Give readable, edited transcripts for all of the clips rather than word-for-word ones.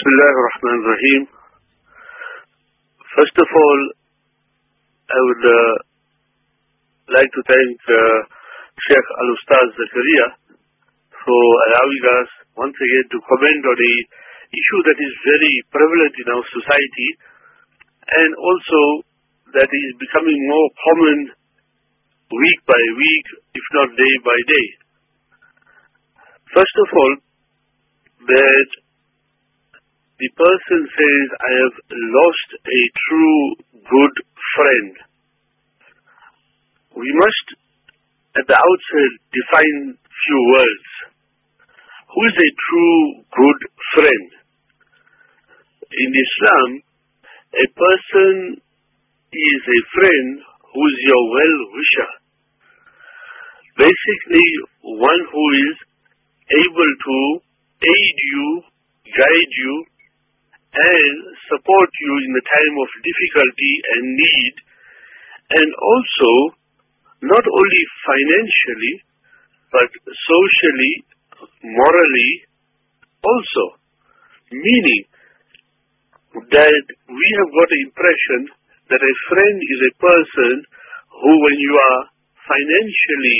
Bismillah ar-Rahman ar-Rahim. First of all, I would like to thank Sheikh Al-Ustaz Zakaria for allowing us once again to comment on a issue that is very prevalent in our society and also that is becoming more common week by week, if not day by day. First of all, that the person says, I have lost a true good friend. We must at the outset define few words. Who is a true good friend? In Islam, a person is a friend who is your well-wisher. Basically, one who is able to aid you, guide you, and support you in the time of difficulty and need, and also not only financially, but socially, morally also. Meaning that we have got the impression that a friend is a person who, when you are financially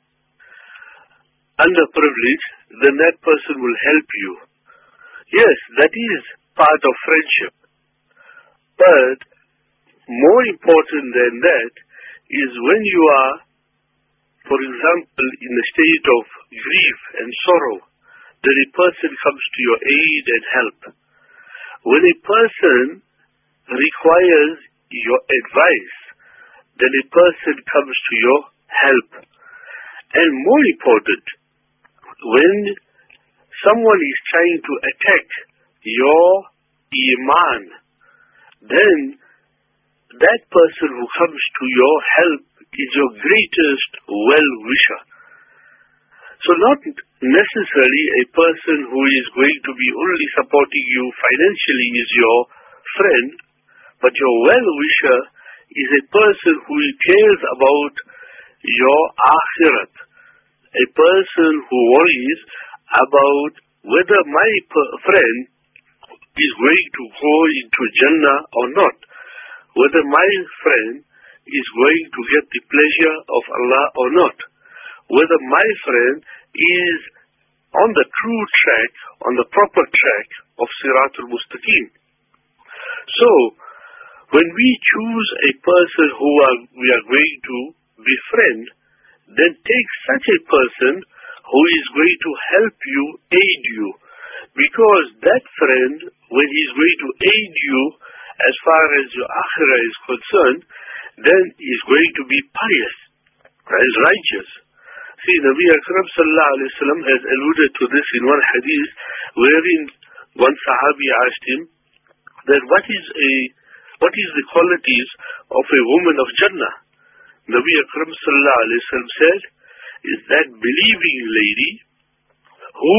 underprivileged, then that person will help you. Yes, that is part of friendship. But more important than that is when you are, for example, in a state of grief and sorrow, then a person comes to your aid and help. When a person requires your advice, then a person comes to your help. And more important, when someone is trying to attack your iman, then that person who comes to your help is your greatest well-wisher. So not necessarily a person who is going to be only supporting you financially is your friend, but your well-wisher is a person who cares about your akhirat, a person who worries about whether my friend is going to go into Jannah or not, whether my friend is going to get the pleasure of Allah or not, whether my friend is on the true track, on the proper track of Siratul Mustaqim. So, when we choose a person who we are going to befriend, then take such a person who is going to help you, aid you, because that friend, when he is going to aid you as far as your akhirah is concerned, then he is going to be pious and righteous. See, Nabi Akram sallallahu alayhi wa sallam has alluded to this in one hadith, wherein one sahabi asked him that what is the qualities of a woman of Jannah? Nabi Akram sallallahu alayhi wa sallam said, is that believing lady who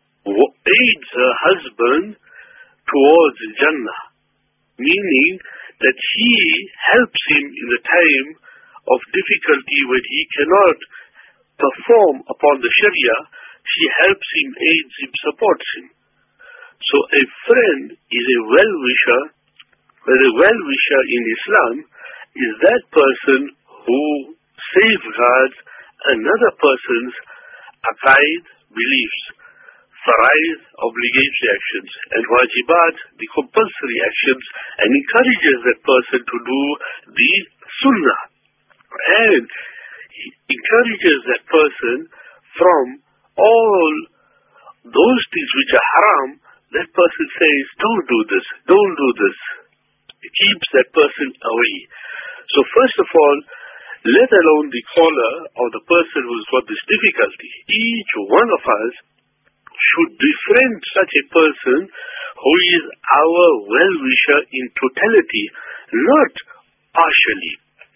aids her husband towards Jannah, meaning that she helps him in the time of difficulty when he cannot perform upon the Sharia, she helps him, aids him, supports him. So a friend is a well-wisher, but a well-wisher in Islam is that person who safeguards another person's aqaid, beliefs, faraiz, obligatory actions, and wajibat, the compulsory actions, and encourages that person to do the sunnah, and encourages that person from all those things which are haram. That person says, don't do this, don't do this. It keeps that person away. So first of all, let alone the caller or the person who's got this difficulty, each one of us should befriend such a person who is our well-wisher in totality, not partially.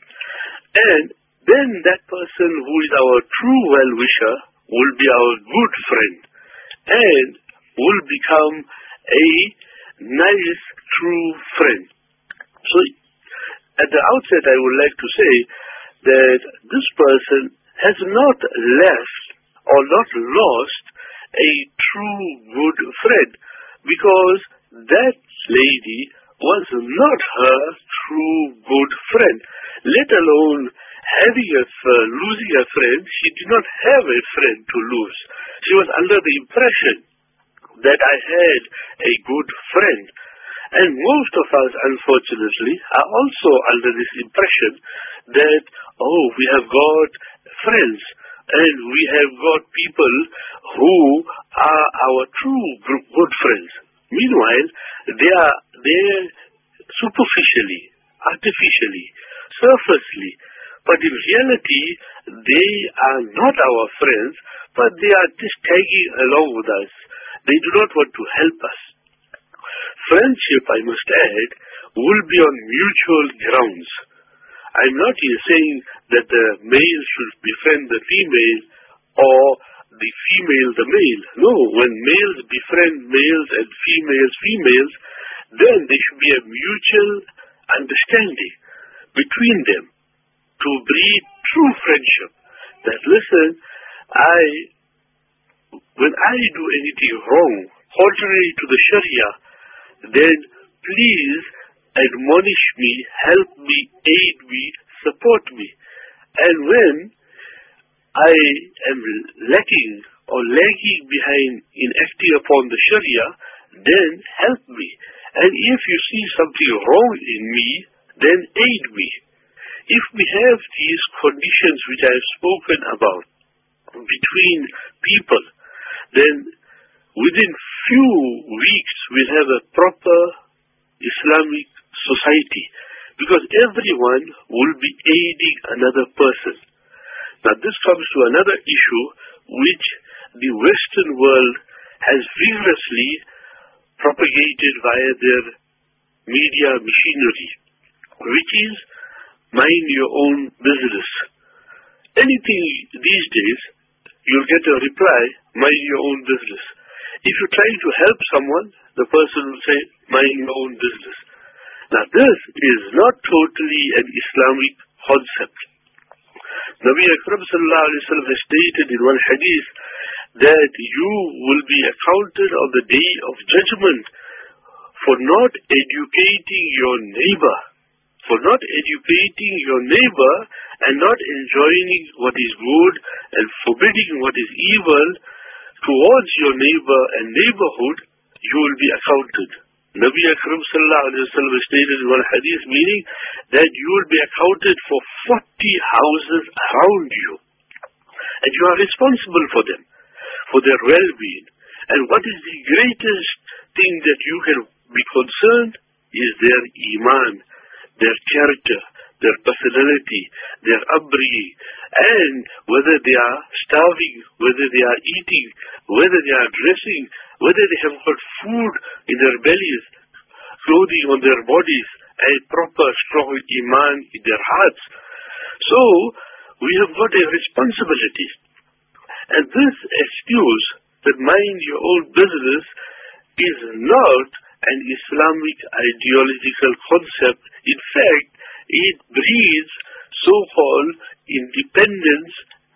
And then that person who is our true well-wisher will be our good friend and will become a nice, true friend. So at the outset, I would like to say that this person has not left or not lost a true good friend, because that lady was not her true good friend, let alone losing a friend. She did not have a friend to lose. She was under the impression that I had a good friend. And most of us, unfortunately, are also under this impression that, we have got friends and we have got people who are our true good friends. Meanwhile, they are there superficially, artificially, surfacely. But in reality, they are not our friends, but they are just tagging along with us. They do not want to help us. Friendship, I must add, will be on mutual grounds. I'm not here saying that the male should befriend the female or the female the male. No, when males befriend males and females, then there should be a mutual understanding between them to breed true friendship. That listen, when I do anything wrong, contrary to the Sharia, then please admonish me, help me, aid me, support me. And when I am lacking or lagging behind in acting upon the Sharia, then help me. And if you see something wrong in me, then aid me. If we have these conditions which I have spoken about between people, then within few weeks we'll have a proper Islamic society, because everyone will be aiding another person. Now this comes to another issue which the Western world has vigorously propagated via their media machinery, which is mind your own business. Anything these days, you'll get a reply, mind your own business. If you try to help someone, the person will say, mind your own business. Now this is not totally an Islamic concept. Nabi Akram sallallahu alayhi wa sallam has stated in one hadith that you will be accounted on the day of judgment for not educating your neighbor, and not enjoining what is good and forbidding what is evil towards your neighbor and neighborhood. You will be accounted. Nabi Akram sallallahu alayhi wa sallam stated in one hadith, meaning that you will be accounted for 40 houses around you, and you are responsible for them, for their well-being. And what is the greatest thing that you can be concerned is their iman, their character, their personality, their upbringing, and whether they are starving, whether they are eating, whether they are dressing, whether they have got food in their bellies, clothing on their bodies, and proper strong iman in their hearts. So, we have got a responsibility. And this excuse that mind your own business is not an Islamic ideological concept. In fact, it breeds so-called independence,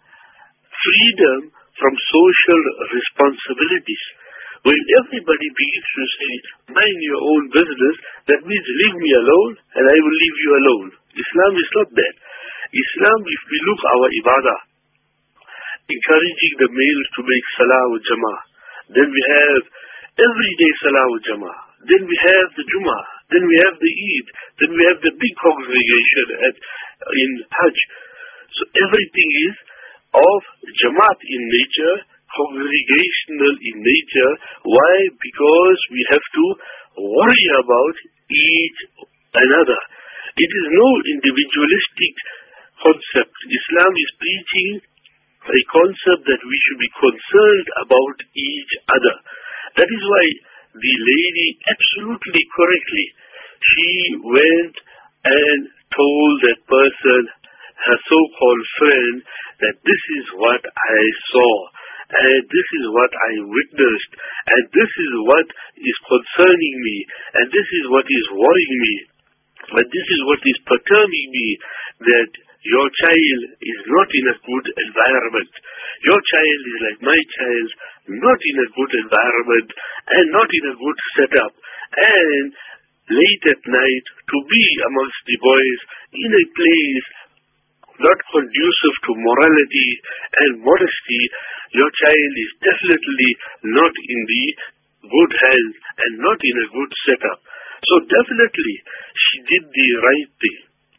freedom from social responsibilities. When everybody begins to say, mind your own business, that means leave me alone and I will leave you alone. Islam is not that. Islam, if we look our ibadah, encouraging the males to make salah wa jama'ah, then we have everyday salah wa jama'ah, then we have the Jummah, then we have the Eid, then we have the big congregation in Hajj. So everything is of Jamaat in nature, congregational in nature. Why? Because we have to worry about each another. It is no individualistic concept. Islam is preaching a concept that we should be concerned about each other. That is why the lady absolutely correctly, she went and told that person, her so-called friend, that this is what I saw, and this is what I witnessed, and this is what is concerning me, and this is what is worrying me, and this is what is perturbing me, that your child is not in a good environment. Your child is like my child, not in a good environment, and not in a good setup, and late at night to be amongst the boys in a place not conducive to morality and modesty, your child is definitely not in the good hands and not in a good setup. So definitely she did the right thing.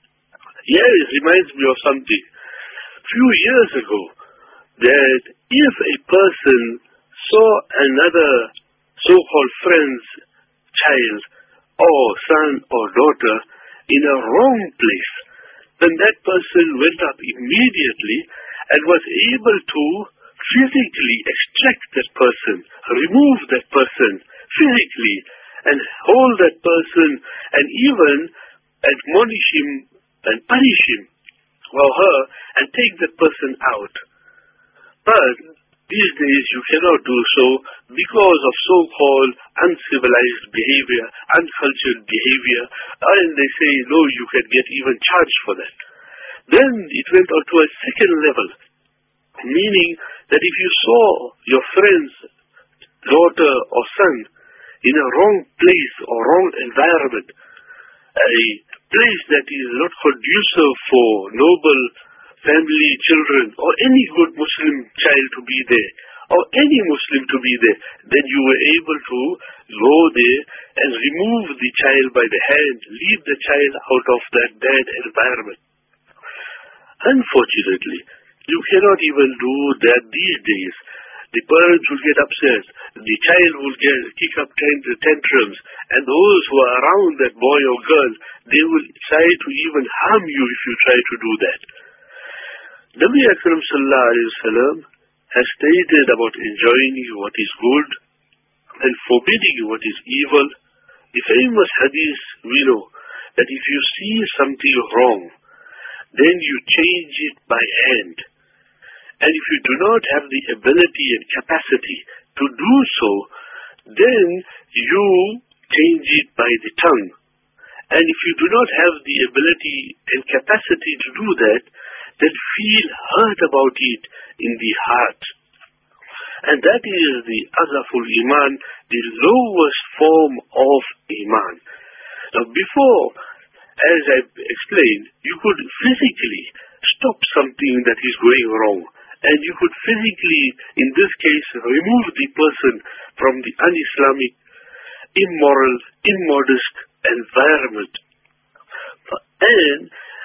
Yeah, it reminds me of something. Few years ago, that if a person saw another so-called friend's child or son or daughter in a wrong place, then that person went up immediately and was able to physically extract that person, remove that person physically, and hold that person and even admonish him and punish him or her and take that person out. But these days you cannot do so because of so-called uncivilized behavior, uncultured behavior, and they say, no, you can get even charged for that. Then it went on to a second level, meaning that if you saw your friend's daughter or son in a wrong place or wrong environment, a place that is not conducive for noble family, children, or any good Muslim child to be there, or any Muslim to be there, then you were able to go there and remove the child by the hand, lead the child out of that bad environment. Unfortunately, you cannot even do that these days. The parents will get upset, the child will kick up tantrums, and those who are around that boy or girl, they will try to even harm you if you try to do that. Nabi Akram sallallahu alayhi wa sallam has stated about enjoining what is good and forbidding what is evil. The famous hadith we know that if you see something wrong, then you change it by hand. And if you do not have the ability and capacity to do so, then you change it by the tongue. And if you do not have the ability and capacity to do that, then feel hurt about it in the heart. And that is the azaful iman, the lowest form of iman. Now before, as I explained, you could physically stop something that is going wrong. And you could physically, in this case, remove the person from the un-Islamic, immoral, immodest environment. And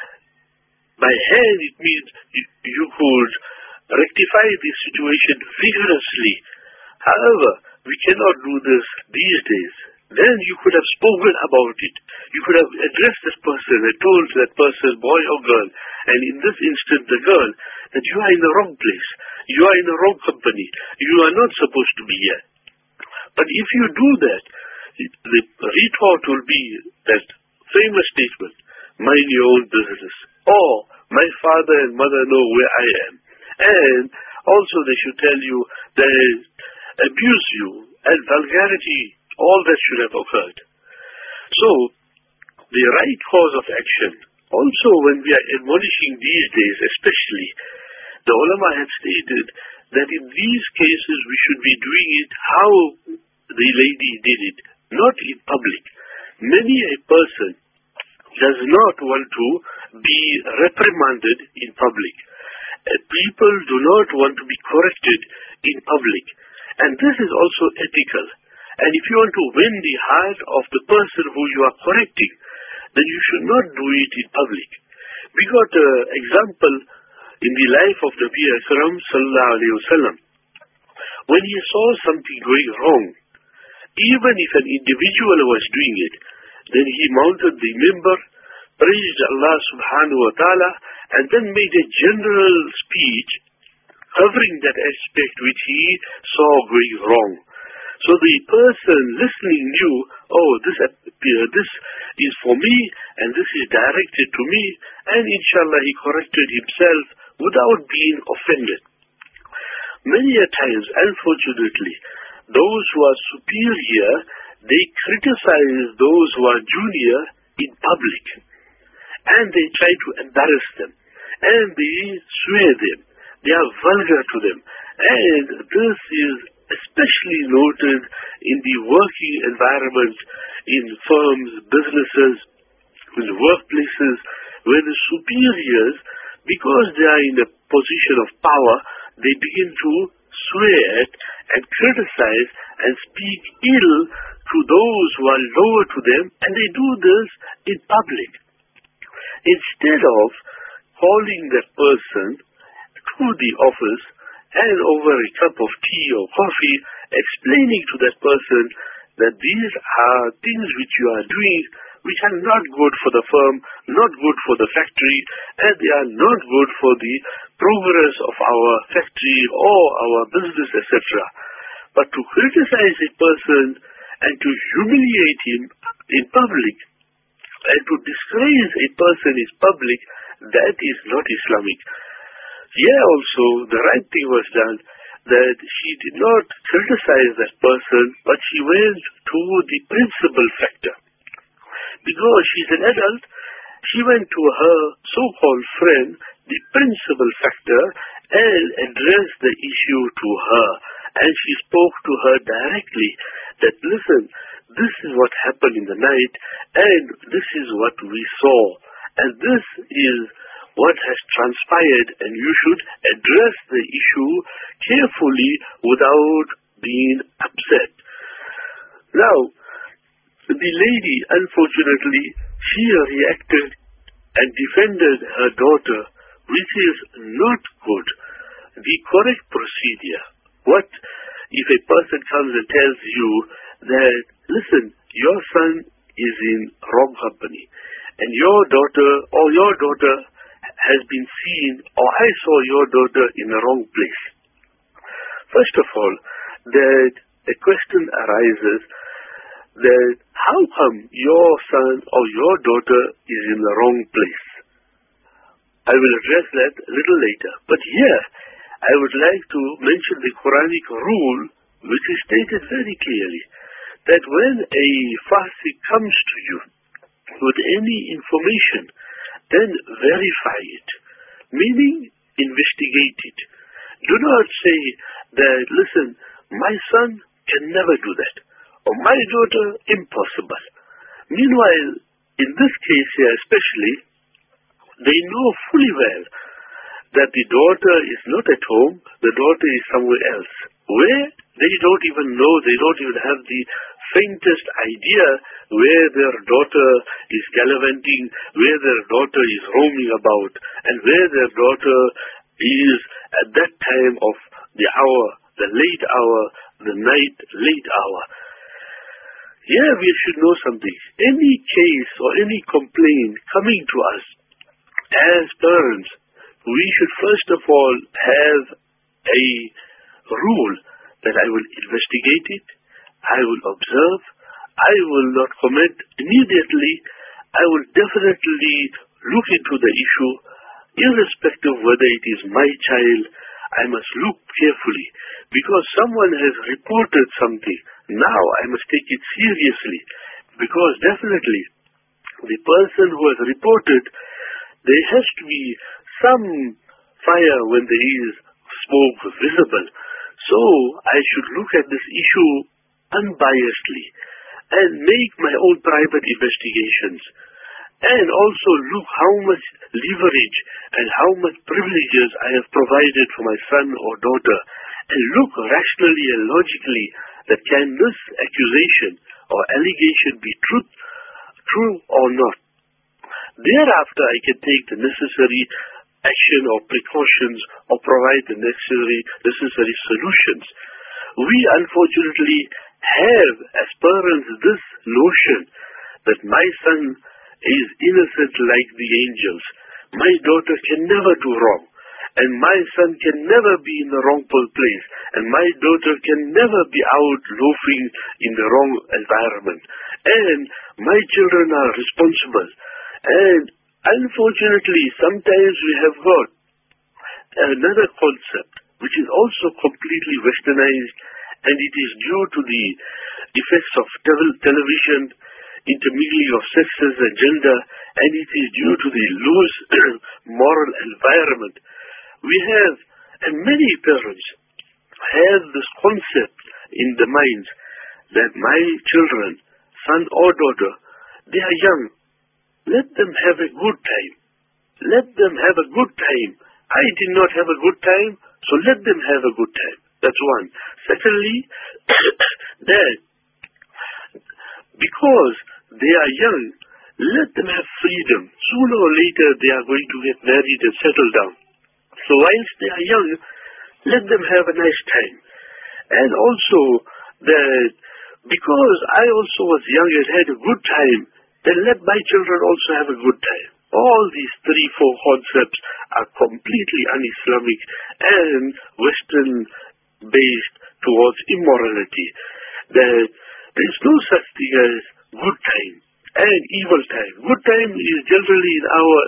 by hand, it means you could rectify the situation vigorously. However, we cannot do this these days. Then you could have spoken about it. You could have addressed this person and told that person, boy or girl, and in this instant the girl, that you are in the wrong place. You are in the wrong company. You are not supposed to be here. But if you do that, the retort will be that famous statement, mind your own business. Or, my father and mother know where I am. And also they should tell you they abuse you and vulgarity, all that should have occurred. So, the right course of action, also when we are admonishing these days especially, the ulama had stated that in these cases we should be doing it how the lady did it, not in public. Many a person does not want to be reprimanded in public. People do not want to be corrected in public. And this is also ethical. And if you want to win the heart of the person who you are correcting, then you should not do it in public. We got an example in the life of Nabi Akram sallallahu alayhi wa sallam. When he saw something going wrong, even if an individual was doing it, then he mounted the mimbar, praised Allah subhanahu wa ta'ala, and then made a general speech covering that aspect which he saw going wrong. So the person listening knew, oh, this is for me, and this is directed to me, and inshallah he corrected himself without being offended. Many a times, unfortunately, those who are superior, they criticize those who are junior in public, and they try to embarrass them, and they swear them, they are vulgar to them, and this is especially noted in the working environments, in firms, businesses, in workplaces, where the superiors, because they are in a position of power, they begin to swear at and criticize and speak ill to those who are lower to them, and they do this in public. Instead of calling that person to the office and over a cup of tea or coffee, explaining to that person that these are things which you are doing which are not good for the firm, not good for the factory, and they are not good for the progress of our factory or our business, etc. But to criticize a person and to humiliate him in public and to disgrace a person in public, that is not Islamic. Here also the right thing was done, that she did not criticize that person, but she went to the principal factor. Because she's an adult, she went to her so-called friend, the principal factor, and addressed the issue to her. And she spoke to her directly that, listen, this is what happened in the night, and this is what we saw, and this is what has transpired, and you should address the issue carefully without being upset. Now, the lady, unfortunately, she reacted and defended her daughter, which is not good. The correct procedure. What if a person comes and tells you that, listen, your son is in wrong company, and your daughter has been seen, or I saw your daughter in the wrong place. First of all, that a question arises that how come your son or your daughter is in the wrong place? I will address that a little later. But here, I would like to mention the Quranic rule, which is stated very clearly, that when a fasik comes to you with any information, then verify it, meaning investigate it. Do not say that, listen, my son can never do that, or my daughter, impossible. Meanwhile, in this case here especially, they know fully well that the daughter is not at home, the daughter is somewhere else, where they don't even know, they don't even have the faintest idea where their daughter is gallivanting, where their daughter is roaming about, and where their daughter is at that time of the hour, the late hour, the night late hour. Here we should know something. Any case or any complaint coming to us as parents, we should first of all have a rule that I will investigate it, I will observe, I will not comment immediately, I will definitely look into the issue, irrespective of whether it is my child. I must look carefully, because someone has reported something. Now I must take it seriously, because definitely the person who has reported, there has to be some fire when there is smoke visible. So I should look at this issue unbiasedly and make my own private investigations, and also look how much leverage and how much privileges I have provided for my son or daughter, and look rationally and logically that can this accusation or allegation be true or not. Thereafter I can take the necessary action or precautions or provide the necessary solutions. We unfortunately have as parents this notion that my son is innocent like the angels. My daughter can never do wrong, and my son can never be in the wrong place, and my daughter can never be out loafing in the wrong environment, and my children are responsible. And unfortunately, sometimes we have got another concept which is also completely westernized, and it is due to the effects of television, intermingling of sexes and gender, and it is due to the loose moral environment. We have, and many parents, have this concept in the minds that my children, son or daughter, they are young. Let them have a good time. Let them have a good time. I did not have a good time, so let them have a good time. That's one. Secondly, that because they are young, let them have freedom. Sooner or later, they are going to get married and settle down. So whilst they are young, let them have a nice time. And also that because I also was young and had a good time, then let my children also have a good time. All these 3-4 concepts are completely un-Islamic and Western-based towards immorality. That there is no such thing as good time and evil time. Good time is generally in our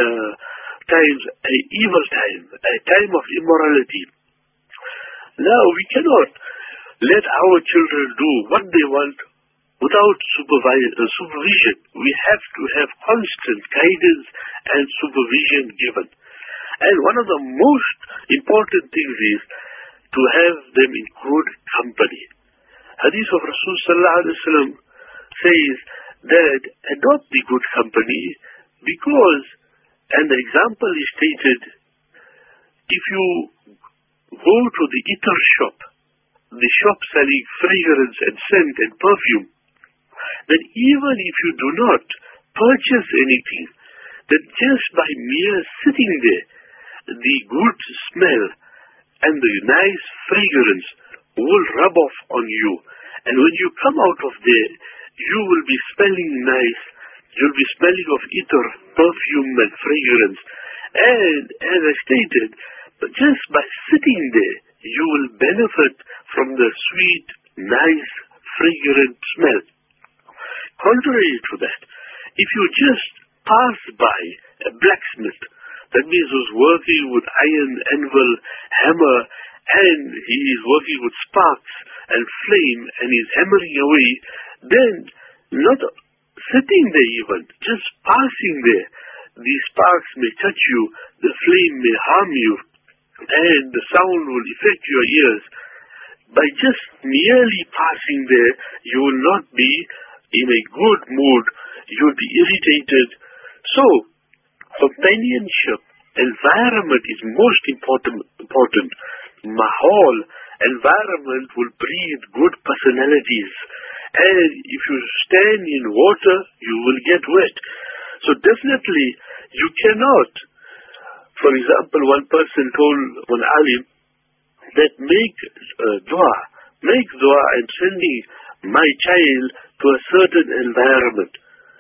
times an evil time, a time of immorality. Now we cannot let our children do what they want without supervision. We have to have constant guidance and supervision given. And one of the most important things is to have them in good company. Hadith of Rasul sallallahu alaihi wasallam says that adopt the good company because, and the example is stated, if you go to the itar shop, the shop selling fragrance and scent and perfume, then even if you do not purchase anything, then just by mere sitting there, the good smell and the nice fragrance will rub off on you. And when you come out of there, you will be smelling nice. You'll be smelling of itar, perfume and fragrance. And as I stated, just by sitting there, you will benefit from the sweet, nice, fragrant smell. Contrary to that, if you just pass by a blacksmith, that means who's working with iron, anvil, hammer, and he is working with sparks and flame and is hammering away, then not sitting there even, just passing there, the sparks may touch you, the flame may harm you, and the sound will affect your ears. By just merely passing there, you will not be in a good mood, you will be irritated. So, companionship, environment is most important. Mahal, environment will breed good personalities. And if you stand in water, you will get wet. So definitely, you cannot. For example, one person told one alim that make dua. Make dua, I'm sending my child to a certain environment.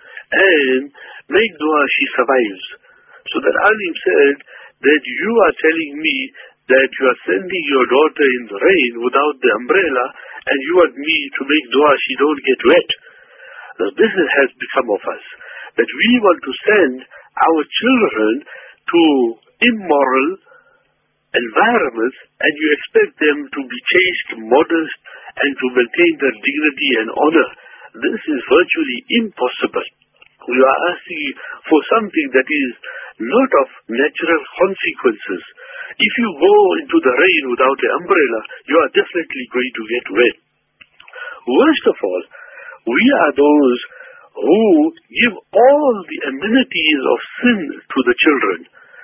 And make dua, she survives. So that alim said that you are telling me that you are sending your daughter in the rain without the umbrella, and you want me to make dua she don't get wet. Now this has become of us, that we want to send our children to immoral environments, and you expect them to be chaste, modest, and to maintain their dignity and honor. This is virtually impossible. We are asking for something that is not of natural consequences. If you go into the rain without an umbrella, you are definitely going to get wet. Worst of all, we are those who give all the amenities of sin to the children.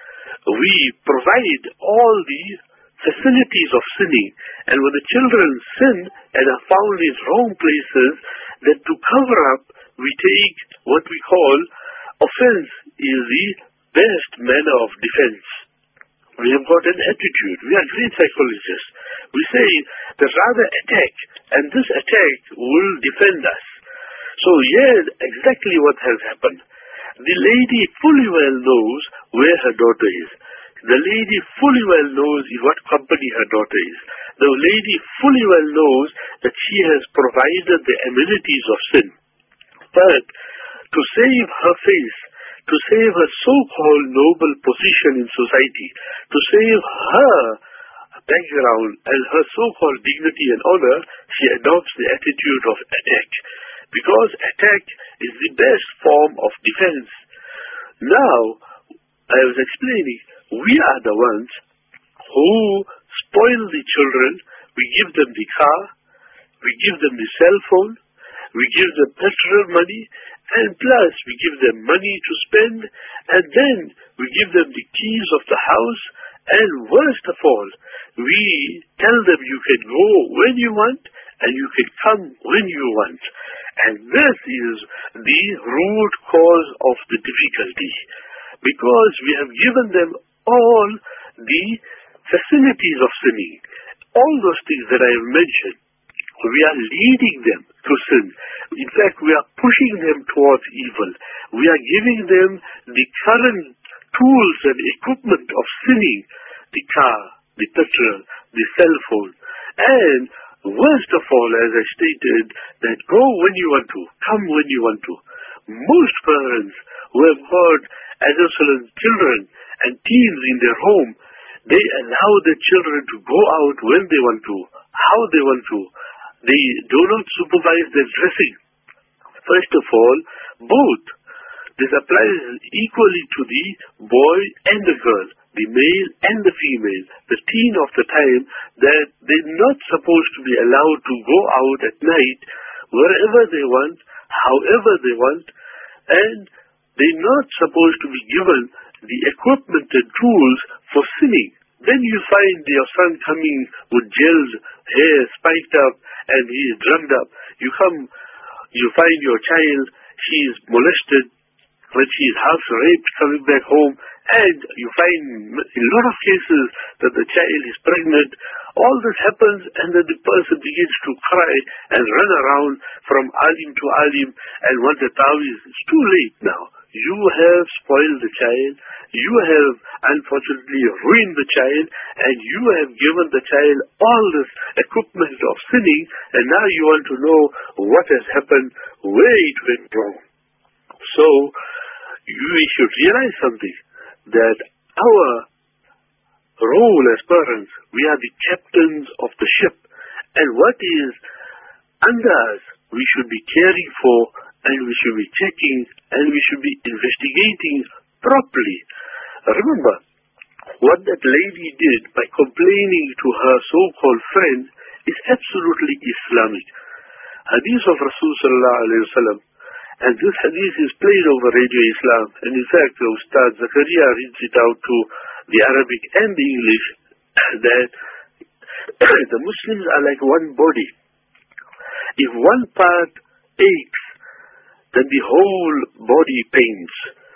We provide all the facilities of sinning, and when the children sin and are found in wrong places, then to cover up, we take what we call offense is the best manner of defense. We have got an attitude. We are great psychologists. We say that rather attack, and this attack will defend us. So here exactly what has happened. The lady fully well knows where her daughter is. The lady fully well knows in what company her daughter is. The lady fully well knows that she has provided the amenities of sin. But to save her face, to save her so-called noble position in society, to save her background and her so-called dignity and honor, she adopts the attitude of attack. Because attack is the best form of defense. Now, I was explaining, we are the ones who spoil the children we give them the car, we give them the cell phone, we give them petrol money, and plus we give them money to spend, and then we give them the keys of the house, and worst of all, we tell them you can go when you want, and you can come when you want. And this is the root cause of the difficulty, because we have given them all the facilities of sinning. All those things that I have mentioned, we are leading them to sin. In fact, we are pushing them towards evil. We are giving them the current tools and equipment of sinning, the car, the petrol, the cell phone. And worst of all, as I stated, that go when you want to, come when you want to. Most parents who have got adolescent children and teens in their home, they allow their children to go out when they want to, how they want to. They do not supervise their dressing. First of all, both. This applies equally to the boy and the girl, the male and the female. The teen of the time that they're not supposed to be allowed to go out at night wherever they want, however they want, and they're not supposed to be given the equipment and tools for sinning. Then you find your son coming with gelled hair spiked up and he is drummed up. You find your child, she is molested, when she is half raped coming back home, and you find in a lot of cases that the child is pregnant. All this happens, and then the person begins to cry and run around from alim to alim and want a tawiz. It's too late now. You have spoiled the child, you have unfortunately ruined the child, and you have given the child all this equipment of sinning, and now you want to know what has happened, where it went wrong. So, we should realize something, that our role as parents, we are the captains of the ship, and what is under us, we should be caring for, and we should be checking, and we should be investigating properly. Remember, what that lady did by complaining to her so-called friend is absolutely Islamic. Hadith of Rasul sallallahu alayhi wa sallam, and this hadith is played over Radio Islam, and in fact, Ustad Zakaria reads it out to the Arabic and the English, that the Muslims are like one body. If one part aches, then the whole body pains.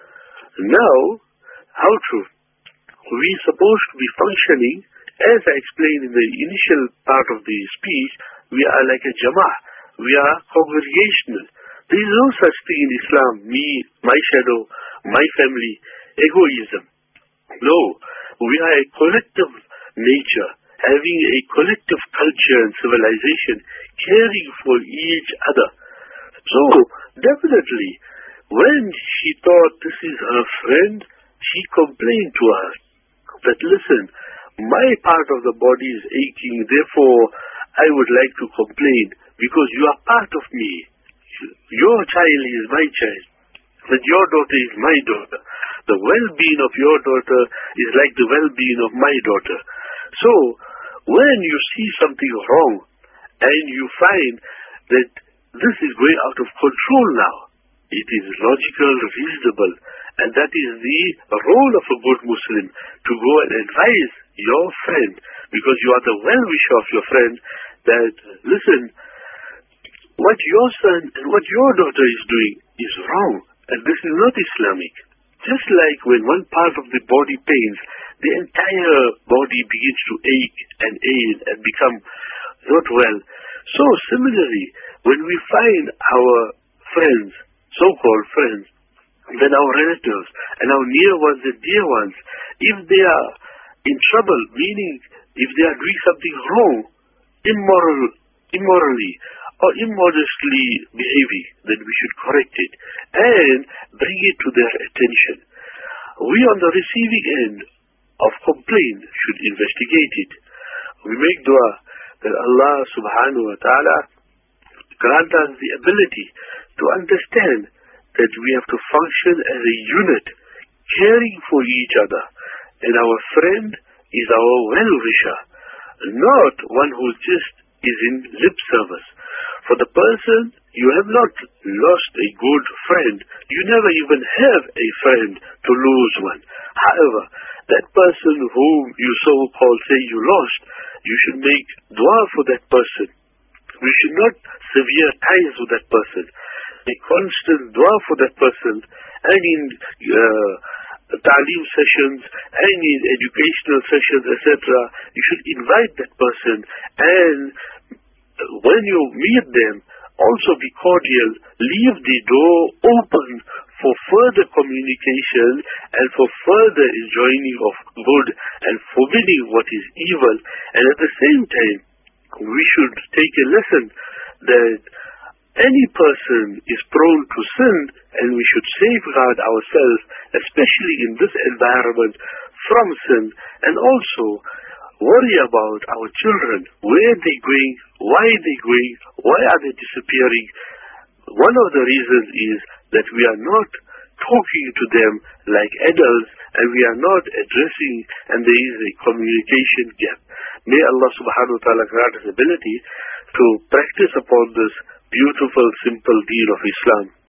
Now, how true? We're supposed to be functioning, as I explained in the initial part of the speech, we are like a jama'ah. We are congregational. There is no such thing in Islam, me, my shadow, my family, egoism. No, we are a collective nature, having a collective culture and civilization, caring for each other. So, definitely, when she thought this is her friend, she complained to her that, listen, my part of the body is aching, therefore I would like to complain because you are part of me. Your child is my child, but your daughter is my daughter. The well-being of your daughter is like the well-being of my daughter. So, when you see something wrong and you find that this is going out of control now, it is logical, reasonable, and that is the role of a good Muslim, to go and advise your friend, because you are the well-wisher of your friend, that, listen, what your son and what your daughter is doing is wrong, and this is not Islamic. Just like when one part of the body pains, the entire body begins to ache and become not well. So similarly, when we find our friends, so-called friends, then our relatives and our near ones and dear ones, if they are in trouble, meaning if they are doing something wrong, immorally, or immodestly behaving, then we should correct it and bring it to their attention. We on the receiving end of complaint should investigate it. We make dua that Allah subhanahu wa ta'ala grant us the ability to understand that we have to function as a unit, caring for each other, and our friend is our well-wisher. not one who just is in lip service. For the person, you have not lost a good friend. You never even have a friend to lose one. However, that person whom you so-called say you lost, you should make dua for that person. We should not sever ties with that person. A constant dua for that person, and in ta'aleem sessions, and in educational sessions, etc. You should invite that person, and when you meet them, also be cordial. Leave the door open for further communication and for further enjoining of good and forbidding what is evil. And at the same time, we should take a lesson that any person is prone to sin, and we should safeguard ourselves, especially in this environment, from sin, and also worry about our children. Where are they going? Why are they going? Why are they disappearing? One of the reasons is that we are not talking to them like adults, and we are not addressing, and there is a communication gap. May Allah subhanahu wa ta'ala grant us ability to practice upon this beautiful, simple deen of Islam.